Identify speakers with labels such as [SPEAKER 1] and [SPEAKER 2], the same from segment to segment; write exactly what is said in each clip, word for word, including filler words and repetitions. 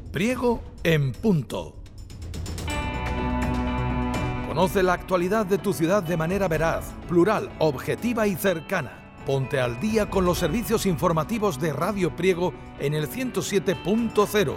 [SPEAKER 1] Priego en punto. Conoce la actualidad de tu ciudad de manera veraz, plural, objetiva y cercana. Ponte al día con los servicios informativos de Radio Priego en el ciento siete punto cero.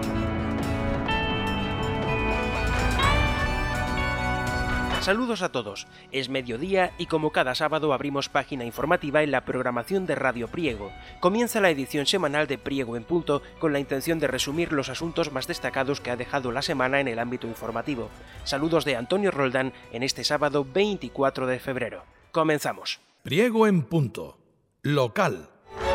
[SPEAKER 2] Saludos a todos, es mediodía y como cada sábado abrimos página informativa en la programación de Radio Priego. Comienza la edición semanal de Priego en punto con la intención de resumir los asuntos más destacados que ha dejado la semana en el ámbito informativo. Saludos de Antonio Roldán en este sábado veinticuatro de febrero. Comenzamos.
[SPEAKER 1] Priego en punto. Local.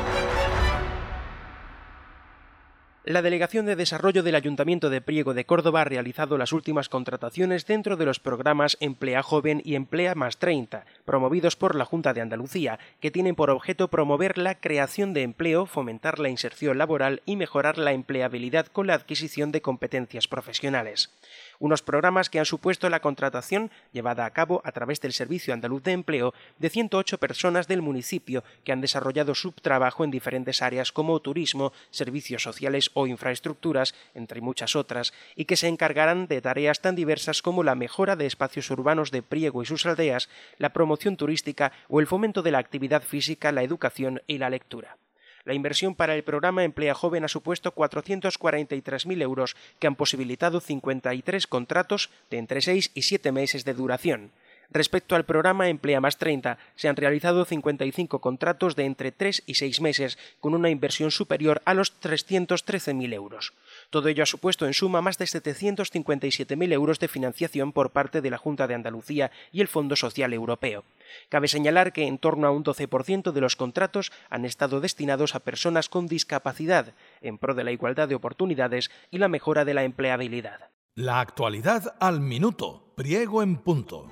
[SPEAKER 2] La Delegación de Desarrollo del Ayuntamiento de Priego de Córdoba ha realizado las últimas contrataciones dentro de los programas Emplea Joven y Emplea más treinta, promovidos por la Junta de Andalucía, que tienen por objeto promover la creación de empleo, fomentar la inserción laboral y mejorar la empleabilidad con la adquisición de competencias profesionales. Unos programas que han supuesto la contratación llevada a cabo a través del Servicio Andaluz de Empleo de ciento ocho personas del municipio que han desarrollado su trabajo en diferentes áreas como turismo, servicios sociales o infraestructuras, entre muchas otras, y que se encargarán de tareas tan diversas como la mejora de espacios urbanos de Priego y sus aldeas, la promoción turística o el fomento de la actividad física, la educación y la lectura. La inversión para el programa Emplea Joven ha supuesto cuatrocientos cuarenta y tres mil euros que han posibilitado cincuenta y tres contratos de entre seis y siete meses de duración. Respecto al programa Emplea más treinta, se han realizado cincuenta y cinco contratos de entre tres y seis meses, con una inversión superior a los trescientos trece mil euros. Todo ello ha supuesto en suma más de setecientos cincuenta y siete mil euros de financiación por parte de la Junta de Andalucía y el Fondo Social Europeo. Cabe señalar que en torno a un doce por ciento de los contratos han estado destinados a personas con discapacidad, en pro de la igualdad de oportunidades y la mejora de la empleabilidad.
[SPEAKER 1] La actualidad al minuto. Priego en punto.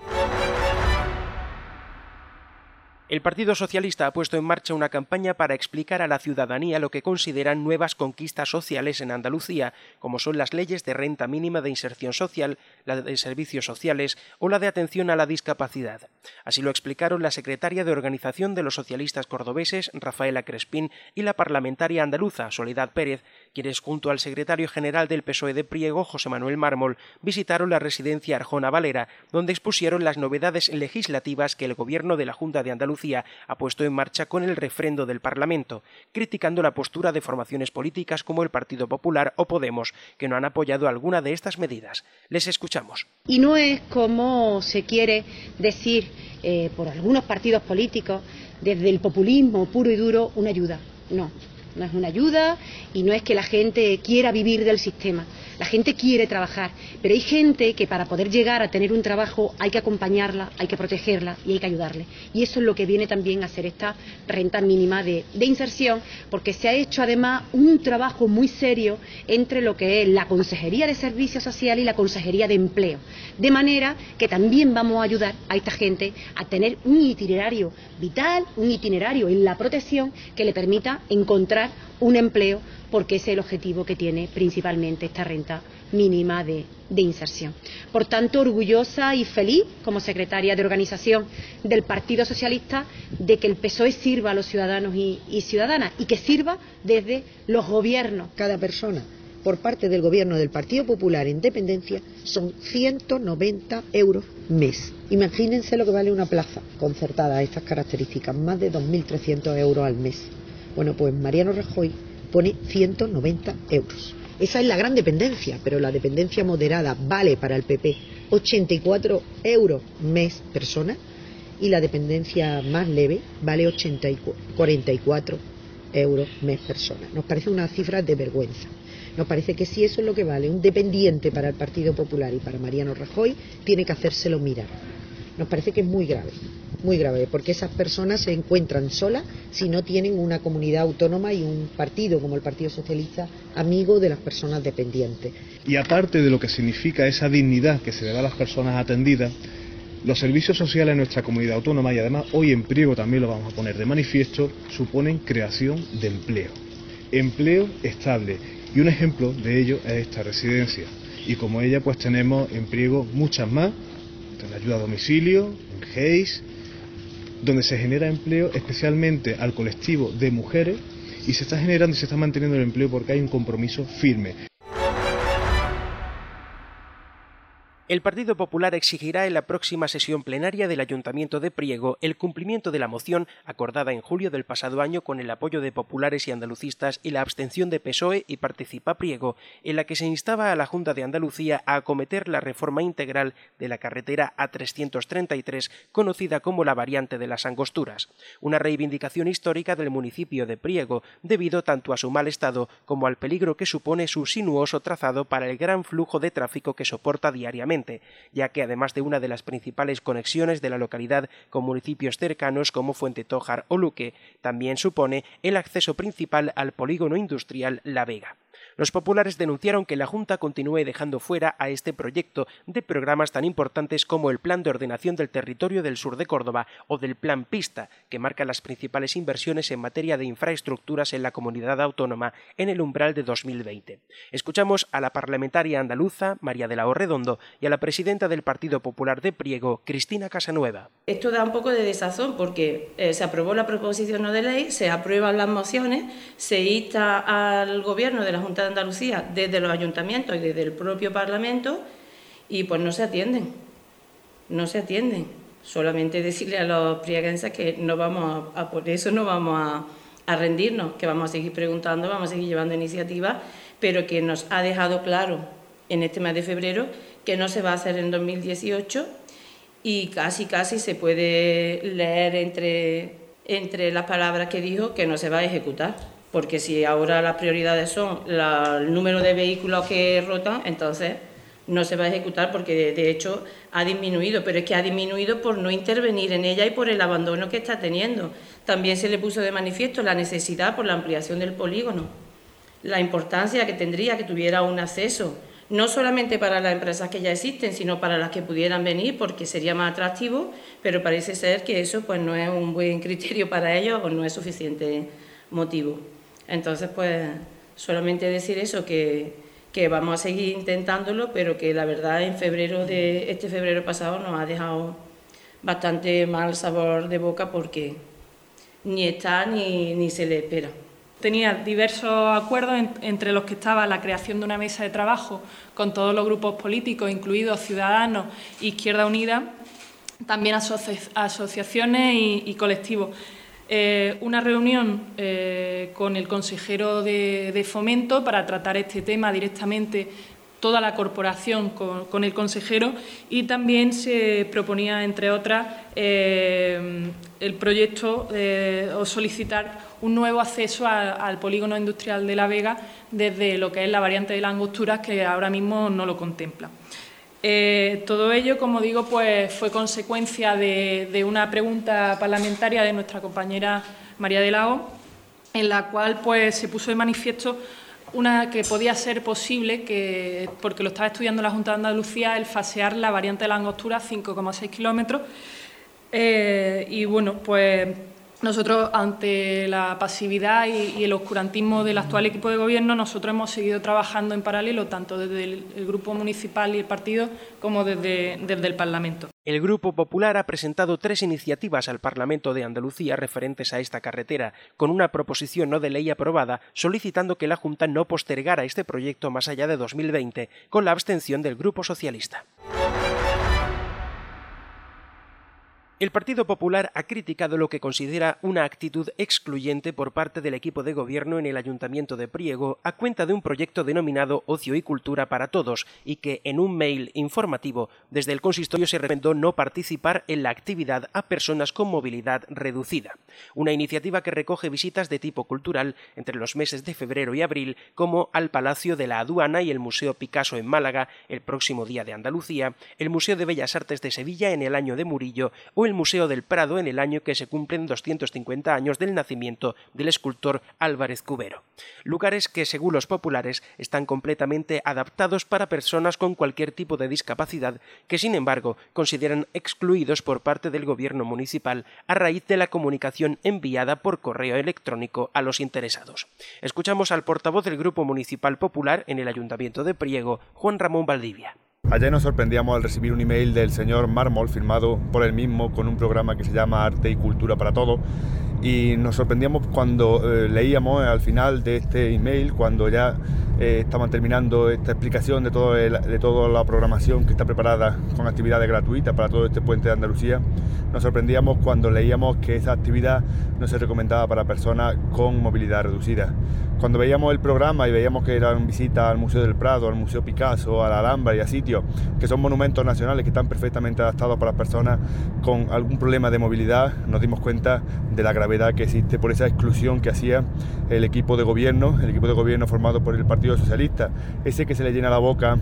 [SPEAKER 2] El Partido Socialista ha puesto en marcha una campaña para explicar a la ciudadanía lo que consideran nuevas conquistas sociales en Andalucía, como son las leyes de renta mínima de inserción social, la de servicios sociales o la de atención a la discapacidad. Así lo explicaron la secretaria de Organización de los Socialistas Cordobeses, Rafaela Crespín, y la parlamentaria andaluza, Soledad Pérez, quienes junto al secretario general del P S O E de Priego, José Manuel Mármol, visitaron la residencia Arjona Valera, donde expusieron las novedades legislativas que el Gobierno de la Junta de Andalucía ha puesto en marcha con el refrendo del Parlamento, criticando la postura de formaciones políticas como el Partido Popular o Podemos, que no han apoyado alguna de estas medidas. Les escuchamos.
[SPEAKER 3] Y no es como se quiere decir eh, por algunos partidos políticos, desde el populismo puro y duro, una ayuda. No, no es una ayuda y no es que la gente quiera vivir del sistema. La gente quiere trabajar, pero hay gente que para poder llegar a tener un trabajo hay que acompañarla, hay que protegerla y hay que ayudarle. Y eso es lo que viene también a hacer esta renta mínima de, de inserción, porque se ha hecho además un trabajo muy serio entre lo que es la Consejería de Servicios Sociales y la Consejería de Empleo. De manera que también vamos a ayudar a esta gente a tener un itinerario vital, un itinerario en la protección que le permita encontrar un empleo, porque ese es el objetivo que tiene principalmente esta renta mínima de, de inserción. Por tanto, orgullosa y feliz, como secretaria de organización del Partido Socialista, de que el P S O E sirva a los ciudadanos y, y ciudadanas y que sirva desde los gobiernos.
[SPEAKER 4] Cada persona, por parte del gobierno del Partido Popular en dependencia, son ciento noventa euros mes. Imagínense lo que vale una plaza concertada a estas características, más de dos mil trescientos euros al mes. Bueno, pues Mariano Rajoy pone ciento noventa euros. Esa es la gran dependencia, pero la dependencia moderada vale para el P P ochenta y cuatro euros mes persona y la dependencia más leve vale ochenta y cuarenta y cuatro euros mes persona. Nos parece una cifra de vergüenza. Nos parece que si eso es lo que vale un dependiente para el Partido Popular y para Mariano Rajoy, tiene que hacérselo mirar. Nos parece que es muy grave, muy grave, porque esas personas se encuentran solas si no tienen una comunidad autónoma y un partido como el Partido Socialista amigo de las personas dependientes.
[SPEAKER 5] Y aparte de lo que significa esa dignidad que se le da a las personas atendidas, los servicios sociales en nuestra comunidad autónoma, y además hoy en Priego también lo vamos a poner de manifiesto, suponen creación de empleo, empleo estable, y un ejemplo de ello es esta residencia, y como ella pues tenemos en Priego muchas más, en ayuda a domicilio, en G E I S, donde se genera empleo especialmente al colectivo de mujeres y se está generando y se está manteniendo el empleo porque hay un compromiso firme.
[SPEAKER 2] El Partido Popular exigirá en la próxima sesión plenaria del Ayuntamiento de Priego el cumplimiento de la moción acordada en julio del pasado año con el apoyo de populares y andalucistas y la abstención de P S O E y Participa Priego, en la que se instaba a la Junta de Andalucía a acometer la reforma integral de la carretera A trescientos treinta y tres, conocida como la variante de las Angosturas, una reivindicación histórica del municipio de Priego, debido tanto a su mal estado como al peligro que supone su sinuoso trazado para el gran flujo de tráfico que soporta diariamente, ya que además de una de las principales conexiones de la localidad con municipios cercanos como Fuentetójar o Luque, también supone el acceso principal al polígono industrial La Vega. Los populares denunciaron que la Junta continúe dejando fuera a este proyecto de programas tan importantes como el Plan de Ordenación del Territorio del Sur de Córdoba o del Plan Pista, que marca las principales inversiones en materia de infraestructuras en la comunidad autónoma en el umbral de dos mil veinte. Escuchamos a la parlamentaria andaluza María de la O Redondo y a la presidenta del Partido Popular de Priego, Cristina Casanueva.
[SPEAKER 6] Esto da un poco de desazón porque eh, se aprobó la proposición no de ley, se aprueban las mociones, se insta al Gobierno de la Junta de Andalucía desde los ayuntamientos y desde el propio Parlamento y pues no se atienden, no se atienden. Solamente decirle a los prieguenses que no vamos a, a por eso no vamos a, a rendirnos, que vamos a seguir preguntando, vamos a seguir llevando iniciativas, pero que nos ha dejado claro en este mes de febrero que no se va a hacer en dos mil dieciocho y casi casi se puede leer entre, entre las palabras que dijo que no se va a ejecutar. Porque si ahora las prioridades son la, el número de vehículos que rotan, entonces no se va a ejecutar porque de, de hecho ha disminuido, pero es que ha disminuido por no intervenir en ella y por el abandono que está teniendo. También se le puso de manifiesto la necesidad por la ampliación del polígono, la importancia que tendría que tuviera un acceso, no solamente para las empresas que ya existen, sino para las que pudieran venir porque sería más atractivo, pero parece ser que eso pues no es un buen criterio para ellos o no es suficiente motivo. Entonces, pues, solamente decir eso, que, que vamos a seguir intentándolo, pero que la verdad en febrero de este febrero pasado nos ha dejado bastante mal sabor de boca porque ni está ni, ni se le espera.
[SPEAKER 7] Tenía diversos acuerdos en, entre los que estaba la creación de una mesa de trabajo con todos los grupos políticos, incluidos Ciudadanos e Izquierda Unida, también asoci asociaciones y, y colectivos. Eh, una reunión eh, con el consejero de, de Fomento para tratar este tema directamente, toda la corporación con, con el consejero, y también se proponía, entre otras, eh, el proyecto eh, o solicitar un nuevo acceso a, al polígono industrial de La Vega desde lo que es la variante de las Angosturas, que ahora mismo no lo contempla. Eh, todo ello, como digo, pues fue consecuencia de, de una pregunta parlamentaria de nuestra compañera María de la O, en la cual pues se puso de manifiesto una que podía ser posible, que, porque lo estaba estudiando la Junta de Andalucía, el fasear la variante de la Angostura cinco coma seis kilómetros. Eh, y bueno, pues nosotros, ante la pasividad y, y el oscurantismo del actual equipo de gobierno, nosotros hemos seguido trabajando en paralelo, tanto desde el, el Grupo Municipal y el Partido, como desde, desde el Parlamento.
[SPEAKER 2] El Grupo Popular ha presentado tres iniciativas al Parlamento de Andalucía referentes a esta carretera, con una proposición no de ley aprobada, solicitando que la Junta no postergara este proyecto más allá de dos mil veinte, con la abstención del Grupo Socialista. El Partido Popular ha criticado lo que considera una actitud excluyente por parte del equipo de gobierno en el Ayuntamiento de Priego a cuenta de un proyecto denominado Ocio y Cultura para Todos y que, en un mail informativo, desde el consistorio se recomendó no participar en la actividad a personas con movilidad reducida. Una iniciativa que recoge visitas de tipo cultural entre los meses de febrero y abril, como al Palacio de la Aduana y el Museo Picasso en Málaga el próximo Día de Andalucía, el Museo de Bellas Artes de Sevilla en el año de Murillo o el Museo del Prado en el año que se cumplen doscientos cincuenta años del nacimiento del escultor Álvarez Cubero. Lugares que, según los populares, están completamente adaptados para personas con cualquier tipo de discapacidad que, sin embargo, consideran excluidos por parte del gobierno municipal a raíz de la comunicación enviada por correo electrónico a los interesados. Escuchamos al portavoz del Grupo Municipal Popular en el Ayuntamiento de Priego, Juan Ramón Valdivia.
[SPEAKER 8] Ayer nos sorprendíamos al recibir un email del señor Mármol firmado por él mismo con un programa que se llama Arte y Cultura para Todos, y nos sorprendíamos cuando eh, leíamos al final de este email, cuando ya eh, estaban terminando esta explicación de, todo el, de toda la programación que está preparada con actividades gratuitas para todo este puente de Andalucía. Nos sorprendíamos cuando leíamos que esa actividad no se recomendaba para personas con movilidad reducida. Cuando veíamos el programa y veíamos que eran visitas al Museo del Prado, al Museo Picasso, a la Alhambra y a sitios que son monumentos nacionales que están perfectamente adaptados para personas con algún problema de movilidad, nos dimos cuenta de la gravedad que existe por esa exclusión que hacía el equipo de gobierno, el equipo de gobierno formado por el Partido Socialista, ese que se le llena la boca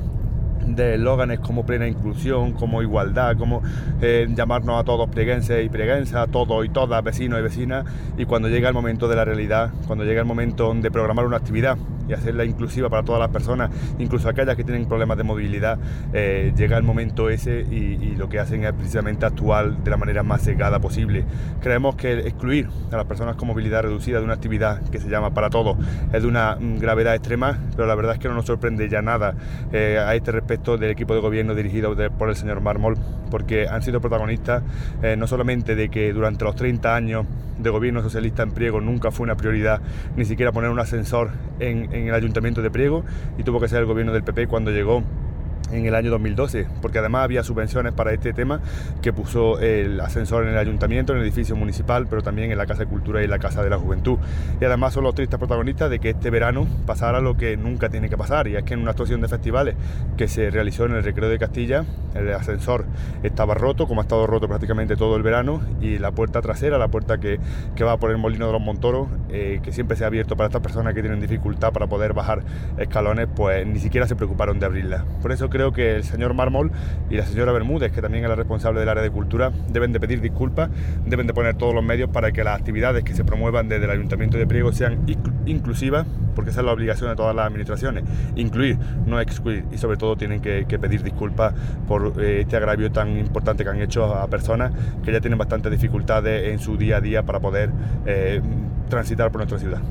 [SPEAKER 8] de eslóganes como plena inclusión, como igualdad, como eh, llamarnos a todos prieguenses y prieguensas, a todos y todas, vecinos y vecinas, y cuando llega el momento de la realidad, cuando llega el momento de programar una actividad y hacerla inclusiva para todas las personas, incluso aquellas que tienen problemas de movilidad, eh, llega el momento ese y, y lo que hacen es precisamente actuar de la manera más cegada posible. Creemos que excluir a las personas con movilidad reducida de una actividad que se llama Para Todos es de una gravedad extrema, pero la verdad es que no nos sorprende ya nada eh, a este respecto del equipo de gobierno dirigido de, por el señor Mármol, porque han sido protagonistas eh, no solamente de que durante los treinta años de gobierno socialista en Priego nunca fue una prioridad ni siquiera poner un ascensor en, en el Ayuntamiento de Priego, y tuvo que ser el gobierno del P P cuando llegó en el año dos mil doce, porque además había subvenciones para este tema que puso el ascensor en el ayuntamiento, en el edificio municipal, pero también en la Casa de Cultura y la Casa de la Juventud. Y además son los tristes protagonistas de que este verano pasara lo que nunca tiene que pasar, y es que en una actuación de festivales que se realizó en el Recreo de Castilla, el ascensor estaba roto, como ha estado roto prácticamente todo el verano, y la puerta trasera, la puerta que, que va por el Molino de los Montoros, eh, que siempre se ha abierto para estas personas que tienen dificultad para poder bajar escalones, pues ni siquiera se preocuparon de abrirla. Por eso creo que el señor Mármol y la señora Bermúdez, que también es la responsable del área de cultura, deben de pedir disculpas, deben de poner todos los medios para que las actividades que se promuevan desde el Ayuntamiento de Priego sean inclusivas, porque esa es la obligación de todas las administraciones, incluir, no excluir, y sobre todo tienen que, que pedir disculpas por eh, este agravio tan importante que han hecho a personas que ya tienen bastantes dificultades en su día a día para poder eh, transitar por nuestra ciudad.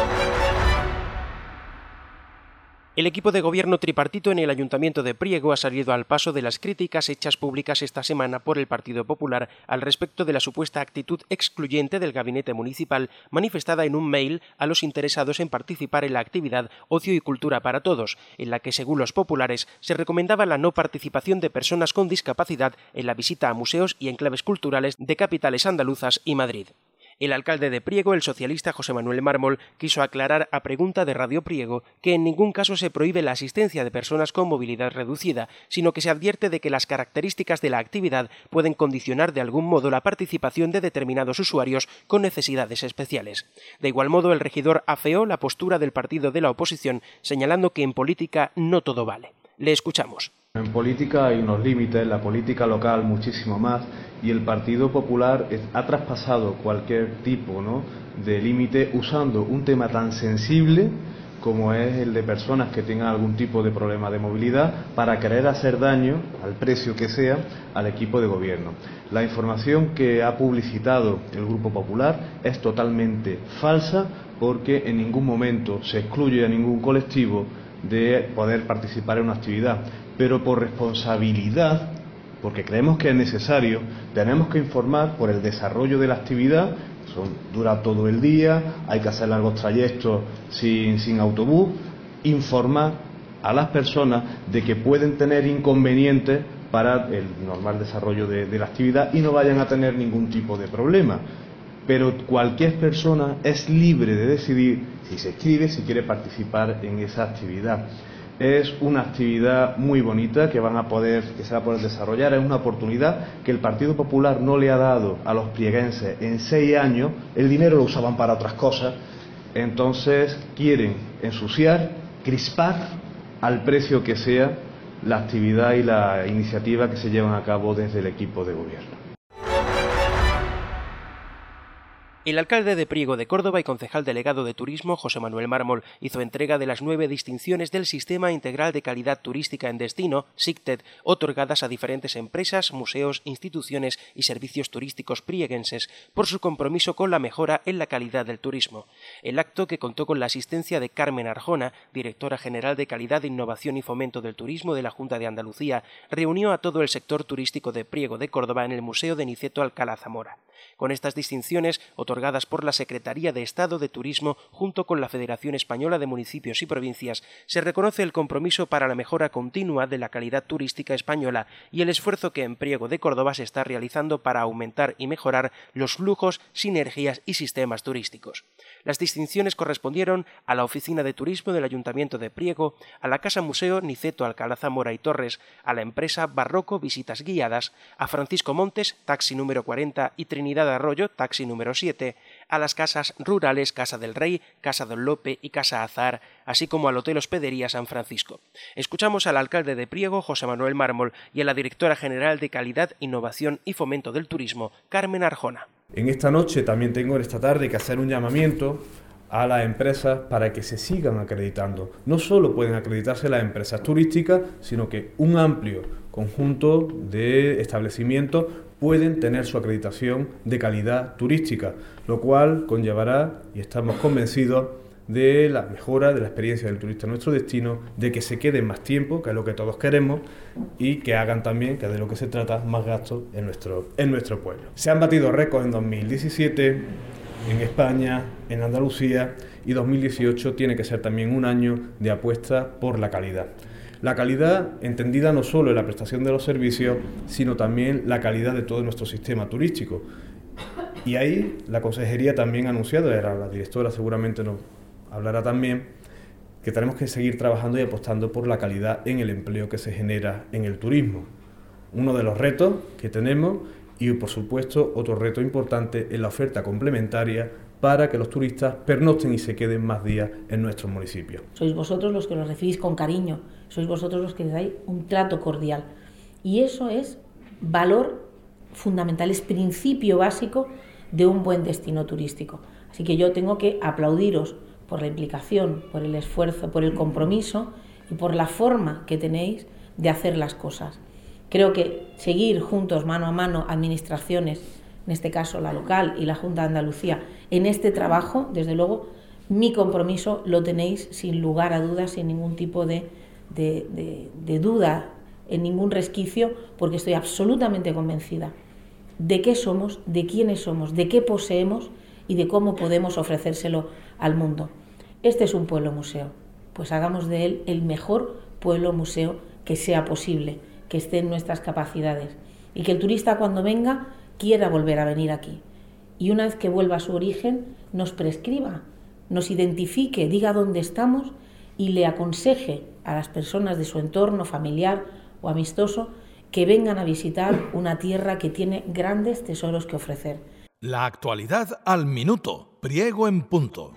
[SPEAKER 2] El equipo de gobierno tripartito en el Ayuntamiento de Priego ha salido al paso de las críticas hechas públicas esta semana por el Partido Popular al respecto de la supuesta actitud excluyente del gabinete municipal manifestada en un mail a los interesados en participar en la actividad Ocio y Cultura para Todos, en la que, según los populares, se recomendaba la no participación de personas con discapacidad en la visita a museos y enclaves culturales de capitales andaluzas y Madrid. El alcalde de Priego, el socialista José Manuel Mármol, quiso aclarar a pregunta de Radio Priego que en ningún caso se prohíbe la asistencia de personas con movilidad reducida, sino que se advierte de que las características de la actividad pueden condicionar de algún modo la participación de determinados usuarios con necesidades especiales. De igual modo, el regidor afeó la postura del partido de la oposición, señalando que en política no todo vale. Le escuchamos.
[SPEAKER 9] En política hay unos límites, la política local muchísimo más, y el Partido Popular ha traspasado cualquier tipo, ¿no?, de límite usando un tema tan sensible como es el de personas que tengan algún tipo de problema de movilidad para querer hacer daño, al precio que sea, al equipo de gobierno. La información que ha publicitado el Grupo Popular es totalmente falsa, porque en ningún momento se excluye a ningún colectivo de poder participar en una actividad, pero por responsabilidad, porque creemos que es necesario, tenemos que informar por el desarrollo de la actividad. Son, dura todo el día, hay que hacer largos trayectos sin, sin autobús, informar a las personas de que pueden tener inconvenientes para el normal desarrollo de, de la actividad y no vayan a tener ningún tipo de problema. Pero cualquier persona es libre de decidir si se inscribe, si quiere participar en esa actividad. Es una actividad muy bonita que van a poder, que se va a poder desarrollar. Es una oportunidad que el Partido Popular no le ha dado a los prieguenses en seis años. El dinero lo usaban para otras cosas. Entonces quieren ensuciar, crispar al precio que sea la actividad y la iniciativa que se llevan a cabo desde el equipo de gobierno.
[SPEAKER 2] El alcalde de Priego de Córdoba y concejal delegado de Turismo, José Manuel Mármol, hizo entrega de las nueve distinciones del Sistema Integral de Calidad Turística en Destino, SICTED, otorgadas a diferentes empresas, museos, instituciones y servicios turísticos prieguenses por su compromiso con la mejora en la calidad del turismo. El acto, que contó con la asistencia de Carmen Arjona, directora general de Calidad, Innovación y Fomento del Turismo de la Junta de Andalucía, reunió a todo el sector turístico de Priego de Córdoba en el Museo de Niceto Alcalá Zamora. Con estas distinciones, otorgadas por la Secretaría de Estado de Turismo junto con la Federación Española de Municipios y Provincias, se reconoce el compromiso para la mejora continua de la calidad turística española y el esfuerzo que en Priego de Córdoba se está realizando para aumentar y mejorar los flujos, sinergias y sistemas turísticos. Las distinciones correspondieron a la Oficina de Turismo del Ayuntamiento de Priego, a la Casa Museo Niceto Alcalá Zamora y Torres, a la empresa Barroco Visitas Guiadas, a Francisco Montes, taxi número cuarenta, y Trinidad Arroyo, taxi número siete, a las casas rurales Casa del Rey, Casa Don Lope y Casa Azar, así como al Hotel Hospedería San Francisco. Escuchamos al alcalde de Priego, José Manuel Mármol, y a la directora general de Calidad, Innovación y Fomento del Turismo, Carmen Arjona.
[SPEAKER 10] En esta noche también tengo en esta tarde que hacer un llamamiento a las empresas para que se sigan acreditando. No solo pueden acreditarse las empresas turísticas, sino que un amplio conjunto de establecimientos pueden tener su acreditación de calidad turística, lo cual conllevará, y estamos convencidos, de la mejora de la experiencia del turista en nuestro destino, de que se queden más tiempo, que es lo que todos queremos, y que hagan también, que es de lo que se trata, más gastos en nuestro, en nuestro pueblo. Se han batido récords en dos mil diecisiete, en España, en Andalucía, y dos mil dieciocho tiene que ser también un año de apuesta por la calidad. La calidad entendida no solo en la prestación de los servicios, sino también la calidad de todo nuestro sistema turístico. Y ahí la consejería también ha anunciado, era la directora seguramente nos hablará también, que tenemos que seguir trabajando y apostando por la calidad en el empleo que se genera en el turismo. Uno de los retos que tenemos, y por supuesto otro reto importante, es la oferta complementaria para que los turistas pernocten y se queden más días en nuestros municipios.
[SPEAKER 11] Sois vosotros los que los recibís con cariño, sois vosotros los que les dais un trato cordial. Y eso es valor fundamental, es principio básico de un buen destino turístico. Así que yo tengo que aplaudiros por la implicación, por el esfuerzo, por el compromiso y por la forma que tenéis de hacer las cosas. Creo que seguir juntos, mano a mano, administraciones, en este caso la local y la Junta de Andalucía, en este trabajo, desde luego, mi compromiso lo tenéis sin lugar a dudas, sin ningún tipo de, de, de, de duda, en ningún resquicio, porque estoy absolutamente convencida de qué somos, de quiénes somos, de qué poseemos y de cómo podemos ofrecérselo al mundo. Este es un pueblo museo, pues hagamos de él el mejor pueblo museo que sea posible, que esté en nuestras capacidades y que el turista cuando venga quiera volver a venir aquí. Y una vez que vuelva a su origen, nos prescriba, nos identifique, diga dónde estamos y le aconseje a las personas de su entorno familiar o amistoso que vengan a visitar una tierra que tiene grandes tesoros que ofrecer.
[SPEAKER 1] La actualidad al minuto. Priego en punto.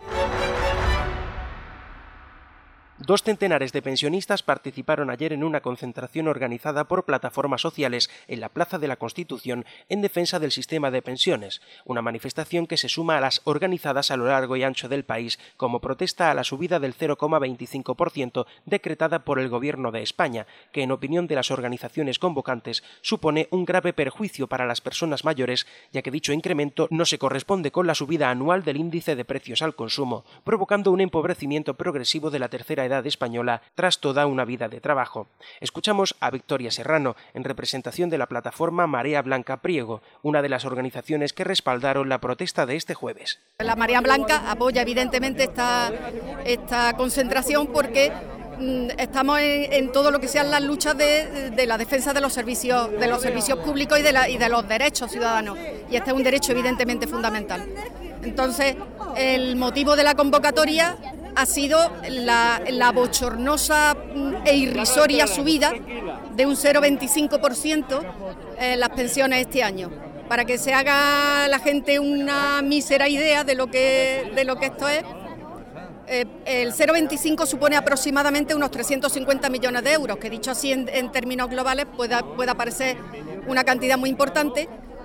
[SPEAKER 2] Dos centenares de pensionistas participaron ayer en una concentración organizada por plataformas sociales en la Plaza de la Constitución en defensa del sistema de pensiones, una manifestación que se suma a las organizadas a lo largo y ancho del país como protesta a la subida del cero coma veinticinco por ciento decretada por el Gobierno de España, que en opinión de las organizaciones convocantes supone un grave perjuicio para las personas mayores, ya que dicho incremento no se corresponde con la subida anual del índice de precios al consumo, provocando un empobrecimiento progresivo de la tercera edad española tras toda una vida de trabajo. Escuchamos a Victoria Serrano, en representación de la plataforma Marea Blanca Priego, una de las organizaciones que respaldaron la protesta de este jueves.
[SPEAKER 12] La Marea Blanca apoya evidentemente esta, esta concentración porque mmm, estamos en, en todo lo que sean las luchas de, de la defensa de los servicios, de los servicios públicos y de, la, y de los derechos ciudadanos. Y este es un derecho evidentemente fundamental. Entonces, el motivo de la convocatoria ha sido la, la bochornosa e irrisoria subida de un cero coma veinticinco por ciento en las pensiones este año. Para que se haga la gente una mísera idea de lo que, de lo que esto es, eh, el cero coma veinticinco supone aproximadamente unos trescientos cincuenta millones de euros, que dicho así en, en términos globales pueda, pueda parecer una cantidad muy importante,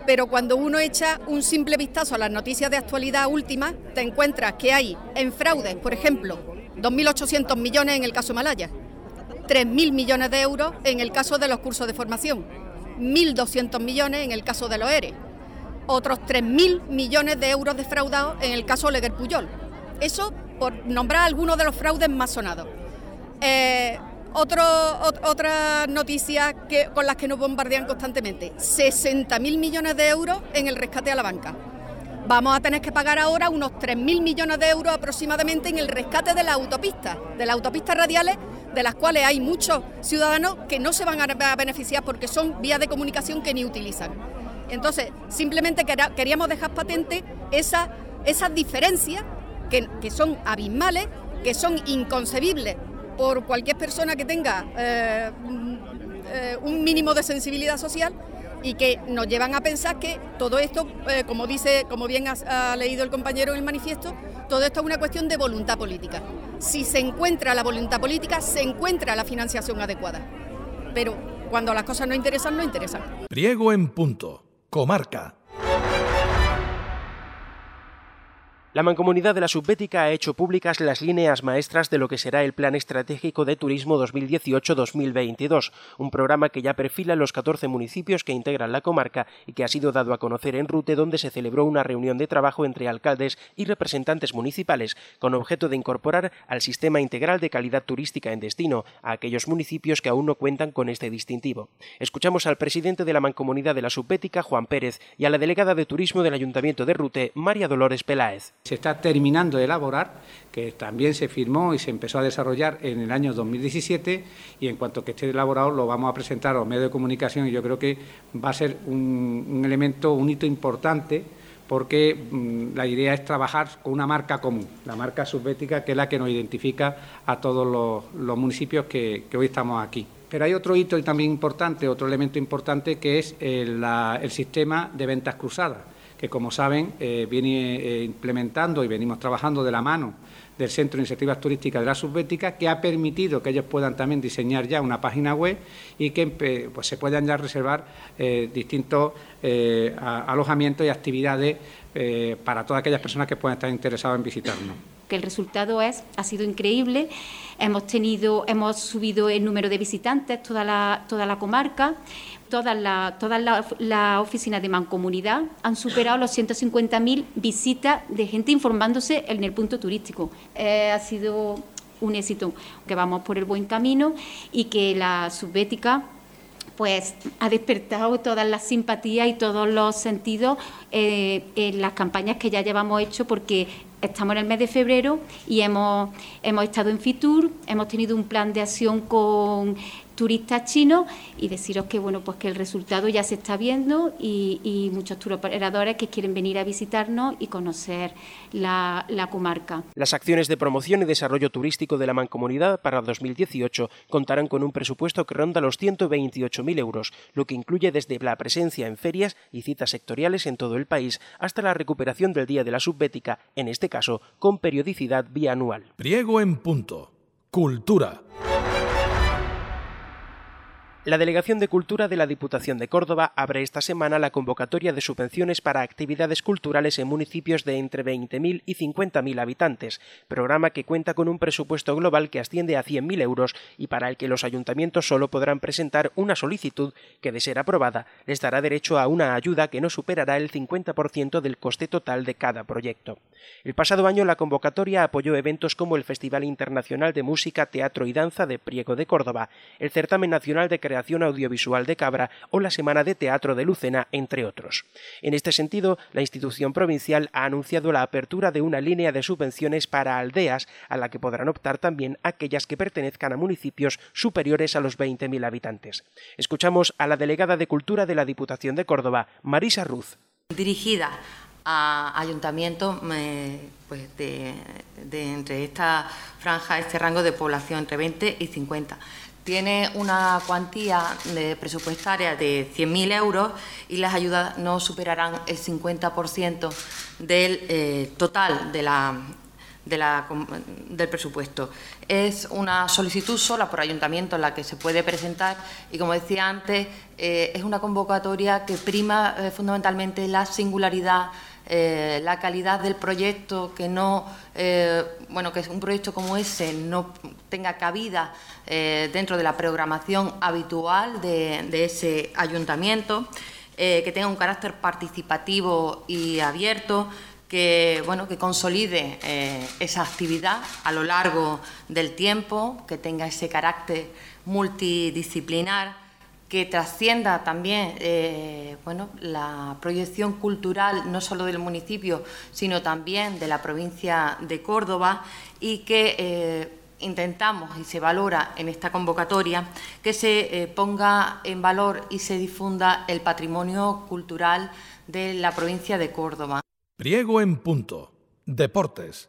[SPEAKER 12] pero cuando uno echa un simple vistazo a las noticias de actualidad últimas, te encuentras que hay en fraudes, por ejemplo, dos mil ochocientos millones en el caso Malaya, tres mil millones de euros en el caso de los cursos de formación, mil doscientos millones en el caso de los E R E, otros tres mil millones de euros defraudados en el caso Oleguer Pujol. Eso por nombrar algunos de los fraudes más sonados. Eh, otro, ot, otra noticia que, con las que nos bombardean constantemente, sesenta mil millones de euros en el rescate a la banca. Vamos a tener que pagar ahora unos tres mil millones de euros aproximadamente en el rescate de las autopistas, de las autopistas radiales, de las cuales hay muchos ciudadanos que no se van a beneficiar porque son vías de comunicación que ni utilizan. Entonces, simplemente queríamos dejar patente esa, esas diferencias que, que son abismales, que son inconcebibles por cualquier persona que tenga eh, eh, un mínimo de sensibilidad social y que nos llevan a pensar que todo esto, eh, como dice, como bien ha, ha leído el compañero en el manifiesto, todo esto es una cuestión de voluntad política. Si se encuentra la voluntad política, se encuentra la financiación adecuada. Pero cuando las cosas no interesan, no interesan.
[SPEAKER 1] Priego en punto. Comarca.
[SPEAKER 2] La Mancomunidad de la Subbética ha hecho públicas las líneas maestras de lo que será el Plan Estratégico de Turismo dos mil dieciocho dos mil veintidós, un programa que ya perfila los catorce municipios que integran la comarca y que ha sido dado a conocer en Rute, donde se celebró una reunión de trabajo entre alcaldes y representantes municipales con objeto de incorporar al sistema integral de calidad turística en destino a aquellos municipios que aún no cuentan con este distintivo. Escuchamos al presidente de la Mancomunidad de la Subbética, Juan Pérez, y a la delegada de Turismo del Ayuntamiento de Rute, María Dolores Peláez.
[SPEAKER 13] Se está terminando de elaborar, que también se firmó y se empezó a desarrollar en el año dos mil diecisiete, y en cuanto que esté elaborado lo vamos a presentar a los medios de comunicación, y yo creo que va a ser un, un elemento, un hito importante, porque mmm, la idea es trabajar con una marca común, la marca Subbética, que es la que nos identifica a todos los, los municipios que, que hoy estamos aquí. Pero hay otro hito también importante, otro elemento importante, que es el, la, el sistema de ventas cruzadas, que, como saben, eh, viene eh, implementando y venimos trabajando de la mano del Centro de Iniciativas Turísticas de la Subbética, que ha permitido que ellos puedan también diseñar ya una página web y que eh, pues, se puedan ya reservar eh, distintos eh, a, alojamientos y actividades eh, para todas aquellas personas que puedan estar interesadas en visitarnos.
[SPEAKER 14] Que el resultado es ha sido increíble. Hemos tenido, hemos subido el número de visitantes, toda la, toda la comarca, todas las todas la, la oficinas de Mancomunidad han superado los ciento cincuenta mil visitas de gente informándose en el punto turístico. Eh, ha sido un éxito, que vamos por el buen camino y que la Subbética pues ha despertado todas las simpatías y todos los sentidos eh, en las campañas que ya llevamos hecho, porque estamos en el mes de febrero y hemos, hemos estado en Fitur, hemos tenido un plan de acción con turistas chinos, y deciros que bueno pues que el resultado ya se está viendo y, y muchos turoperadores que quieren venir a visitarnos y conocer la, la comarca.
[SPEAKER 2] Las acciones de promoción y desarrollo turístico de la Mancomunidad para dos mil dieciocho contarán con un presupuesto que ronda los ciento veintiocho mil euros, lo que incluye desde la presencia en ferias y citas sectoriales en todo el país hasta la recuperación del Día de la Subbética, en este caso con periodicidad bianual.
[SPEAKER 1] Priego en punto. Cultura.
[SPEAKER 2] La Delegación de Cultura de la Diputación de Córdoba abre esta semana la convocatoria de subvenciones para actividades culturales en municipios de entre veinte mil y cincuenta mil habitantes, programa que cuenta con un presupuesto global que asciende a cien mil euros y para el que los ayuntamientos solo podrán presentar una solicitud que, de ser aprobada, les dará derecho a una ayuda que no superará el cincuenta por ciento del coste total de cada proyecto. El pasado año la convocatoria apoyó eventos como el Festival Internacional de Música, Teatro y Danza de Priego de Córdoba, el Certamen Nacional de Creación Audiovisual de Cabra o la Semana de Teatro de Lucena, entre otros. En este sentido, la institución provincial ha anunciado la apertura de una línea de subvenciones para aldeas, a la que podrán optar también aquellas que pertenezcan a municipios superiores a los veinte mil habitantes. Escuchamos a la delegada de Cultura de la Diputación de Córdoba, Marisa Ruz.
[SPEAKER 15] Dirigida a ayuntamientos eh, pues de, de entre esta franja, este rango de población entre veinte y cincuenta. Tiene una cuantía de presupuestaria de cien mil euros y las ayudas no superarán el cincuenta por ciento del eh, total de la, de la, del presupuesto. Es una solicitud sola por ayuntamiento en la que se puede presentar y, como decía antes, eh, es una convocatoria que prima eh, fundamentalmente la singularidad, eh, la calidad del proyecto, que no, eh, bueno, que un proyecto como ese no tenga cabida eh, dentro de la programación habitual de, de ese ayuntamiento, eh, que tenga un carácter participativo y abierto, que, bueno, que consolide eh, esa actividad a lo largo del tiempo, que tenga ese carácter multidisciplinar, que trascienda también eh, bueno, la proyección cultural no solo del municipio, sino también de la provincia de Córdoba, y que eh, intentamos y se valora en esta convocatoria que se eh, ponga en valor y se difunda el patrimonio cultural de la provincia de Córdoba.
[SPEAKER 1] Priego en punto. Deportes.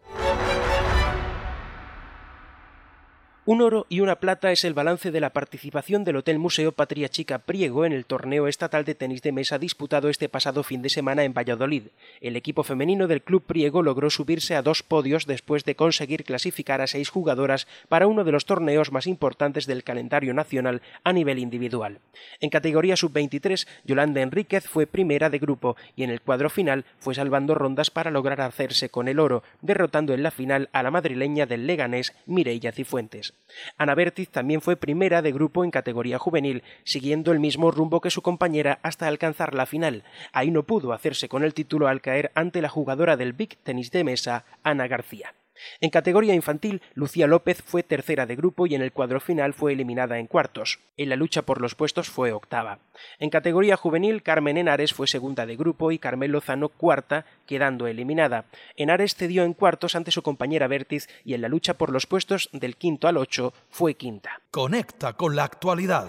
[SPEAKER 2] Un oro y una plata es el balance de la participación del Hotel Museo Patria Chica Priego en el torneo estatal de tenis de mesa disputado este pasado fin de semana en Valladolid. El equipo femenino del Club Priego logró subirse a dos podios después de conseguir clasificar a seis jugadoras para uno de los torneos más importantes del calendario nacional a nivel individual. En categoría sub veintitrés, Yolanda Enríquez fue primera de grupo y en el cuadro final fue salvando rondas para lograr hacerse con el oro, derrotando en la final a la madrileña del Leganés, Mireia Cifuentes. Ana Bertiz también fue primera de grupo en categoría juvenil, siguiendo el mismo rumbo que su compañera hasta alcanzar la final. Ahí no pudo hacerse con el título al caer ante la jugadora del Big Tenis de Mesa, Ana García. En categoría infantil, Lucía López fue tercera de grupo y en el cuadro final fue eliminada en cuartos. En la lucha por los puestos fue octava. En categoría juvenil, Carmen Henares fue segunda de grupo y Carmen Lozano cuarta, quedando eliminada. Henares cedió en cuartos ante su compañera Bertiz y en la lucha por los puestos del quinto al ocho fue quinta.
[SPEAKER 1] Conecta con la actualidad.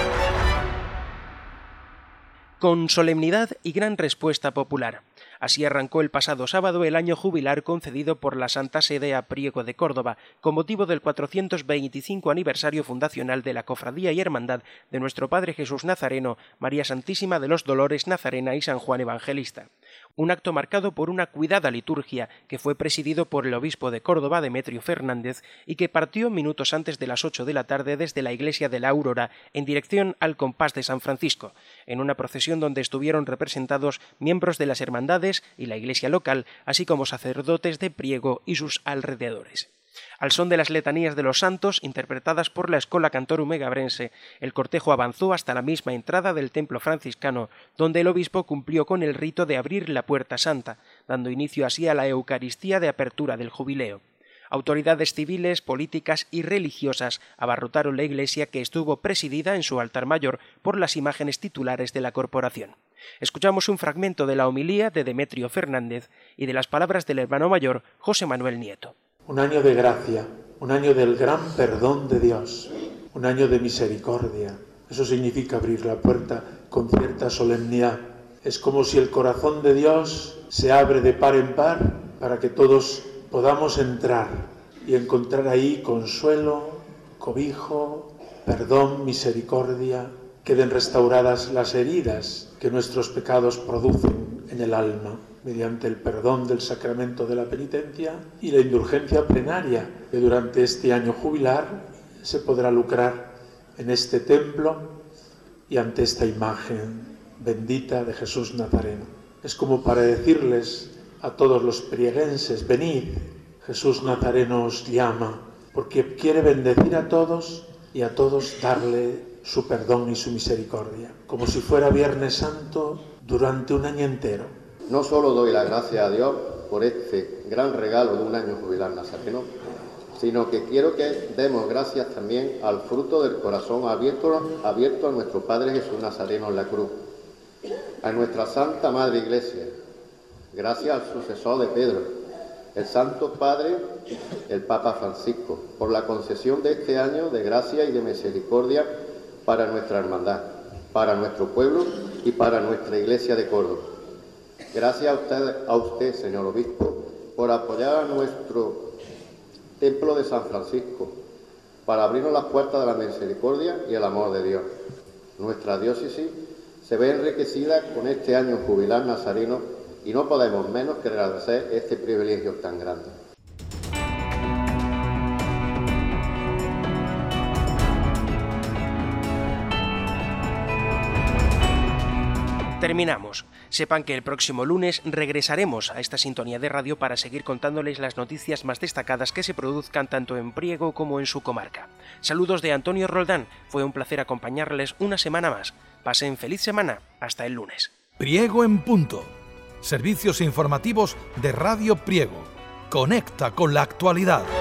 [SPEAKER 2] Con solemnidad y gran respuesta popular. Así arrancó el pasado sábado el año jubilar concedido por la Santa Sede a Priego de Córdoba, con motivo del cuatrocientos veinticinco aniversario fundacional de la Cofradía y Hermandad de nuestro Padre Jesús Nazareno, María Santísima de los Dolores Nazarena y San Juan Evangelista. Un acto marcado por una cuidada liturgia que fue presidido por el obispo de Córdoba, Demetrio Fernández, y que partió minutos antes de las ocho de la tarde desde la iglesia de la Aurora en dirección al compás de San Francisco, en una procesión donde estuvieron representados miembros de las hermandades y la iglesia local, así como sacerdotes de Priego y sus alrededores. Al son de las letanías de los santos, interpretadas por la Escola Cantorum Megabrense, el cortejo avanzó hasta la misma entrada del templo franciscano, donde el obispo cumplió con el rito de abrir la puerta santa, dando inicio así a la Eucaristía de apertura del jubileo. Autoridades civiles, políticas y religiosas abarrotaron la iglesia, que estuvo presidida en su altar mayor por las imágenes titulares de la corporación. Escuchamos un fragmento de la homilía de Demetrio Fernández y de las palabras del hermano mayor José Manuel Nieto.
[SPEAKER 16] Un año de gracia, un año del gran perdón de Dios, un año de misericordia. Eso significa abrir la puerta con cierta solemnidad. Es como si el corazón de Dios se abre de par en par para que todos podamos entrar y encontrar ahí consuelo, cobijo, perdón, misericordia, queden restauradas las heridas que nuestros pecados producen en el alma, mediante el perdón del sacramento de la penitencia y la indulgencia plenaria, que durante este año jubilar se podrá lucrar en este templo y ante esta imagen bendita de Jesús Nazareno. Es como para decirles a todos los prieguenses: venid, Jesús Nazareno os llama, porque quiere bendecir a todos y a todos darle su perdón y su misericordia, como si fuera Viernes Santo durante un año entero.
[SPEAKER 17] No solo doy las gracias a Dios por este gran regalo de un año jubilar nazareno, sino que quiero que demos gracias también al fruto del corazón abierto, abierto a nuestro Padre Jesús Nazareno en la cruz, a nuestra Santa Madre Iglesia, gracias al sucesor de Pedro, el Santo Padre, el Papa Francisco, por la concesión de este año de gracia y de misericordia para nuestra hermandad, para nuestro pueblo y para nuestra Iglesia de Córdoba. Gracias a usted, a usted, señor obispo, por apoyar a nuestro templo de San Francisco, para abrirnos las puertas de la misericordia y el amor de Dios. Nuestra diócesis se ve enriquecida con este año jubilar nazareno y no podemos menos que agradecer este privilegio tan grande.
[SPEAKER 2] Terminamos. Sepan que el próximo lunes regresaremos a esta sintonía de radio para seguir contándoles las noticias más destacadas que se produzcan tanto en Priego como en su comarca. Saludos de Antonio Roldán. Fue un placer acompañarles una semana más. Pasen feliz semana. Hasta el lunes.
[SPEAKER 1] Priego en punto. Servicios informativos de Radio Priego. Conecta con la actualidad.